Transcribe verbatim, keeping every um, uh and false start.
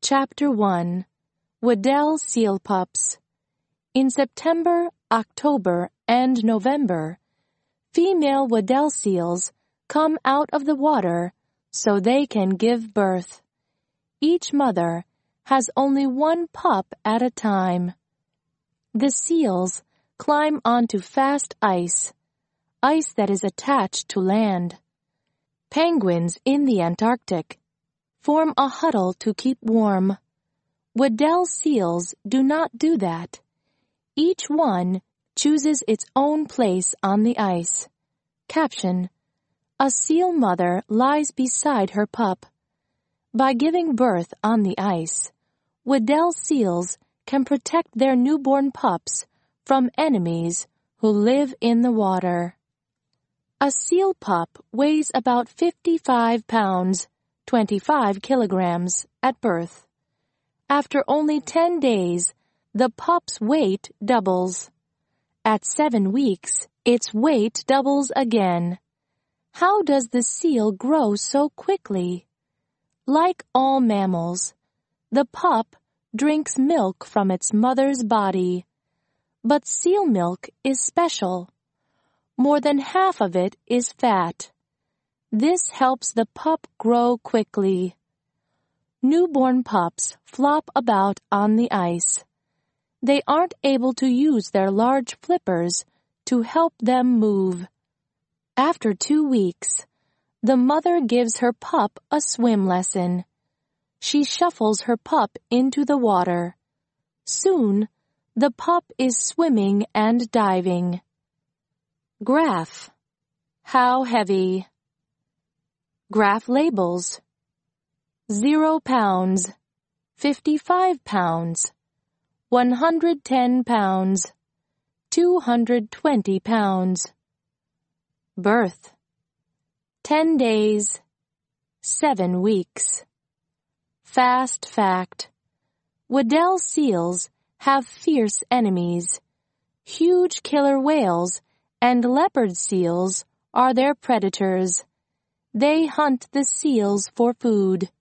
Chapter one. Weddell Seal Pups. In September, October, and November, female Weddell seals come out of the water so they can give birth. Each mother has only one pup at a time. The seals climb onto fast ice, ice that is attached to land. Penguins in the Antarctic form a huddle to keep warm. Weddell seals do not do that. Each one chooses its own place on the ice. Caption: A seal mother lies beside her pup. By giving birth on the ice, Weddell seals can protect their newborn pups from enemies who live in the water. A seal pup weighs about fifty-five pounds, twenty-five kilograms, at birth. After only ten days, the pup's weight doubles. At seven weeks, its weight doubles again. How does the seal grow so quickly? Like all mammals, the pup drinks milk from its mother's body. But seal milk is special. More than half of it is fat. This helps the pup grow quickly. Newborn pups flop about on the ice. They aren't able to use their large flippers to help them move. After two weeks, the mother gives her pup a swim lesson. She shuffles her pup into the water. Soon, the pup is swimming and diving. Graph. How heavy? Graph labels. Zero pounds, fifty-five pounds, one hundred ten pounds, two hundred twenty pounds. Birth. Ten days, seven weeks. Fast fact. Weddell seals have fierce enemies. Huge killer whales and leopard seals are their predators. They hunt the seals for food.